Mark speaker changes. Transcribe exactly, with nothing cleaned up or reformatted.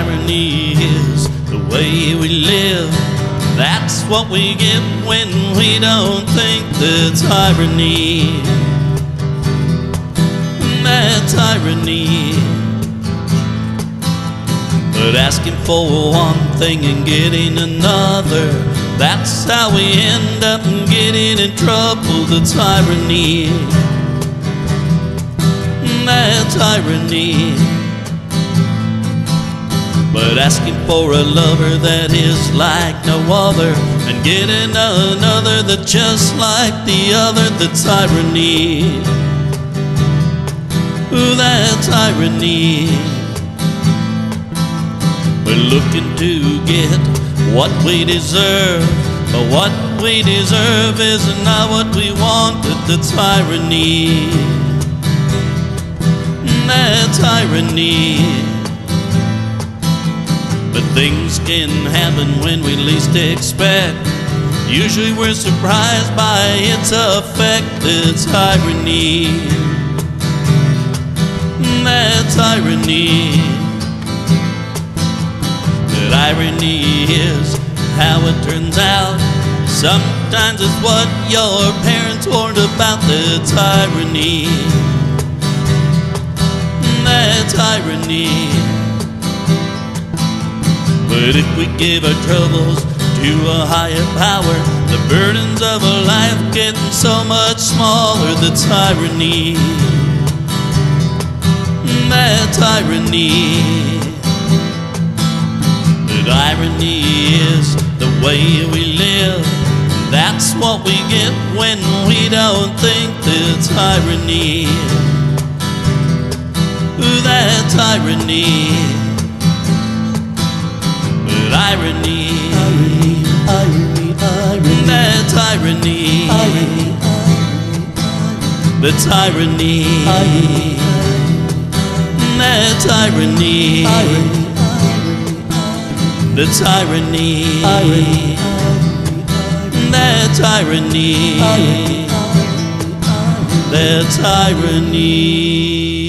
Speaker 1: irony is the way we live. That's what we get when we don't think that's irony. That's irony. But asking for one thing and getting another, that's how we end up getting in trouble. That's irony. That's irony. But asking for a lover that is like no other and getting another that's just like the other, that's irony. Ooh, that's irony. We're looking to get what we deserve, but what we deserve is not what we wanted. That's irony. That's irony. But things can happen when we least expect. Usually we're surprised by its effect. It's irony. That's irony. But irony is how it turns out. Sometimes it's what your parents warned about. That's irony. That's irony. But if we give our troubles to a higher power, the burdens of a life get so much smaller. That's irony. That's irony. But irony is the way we live. That's what we get when we don't think that's irony. Ooh, that's irony. But irony, irony, irony, irony, that's irony, irony, that's irony, irony, that's irony, irony, that's irony, irony, that's irony, that's irony.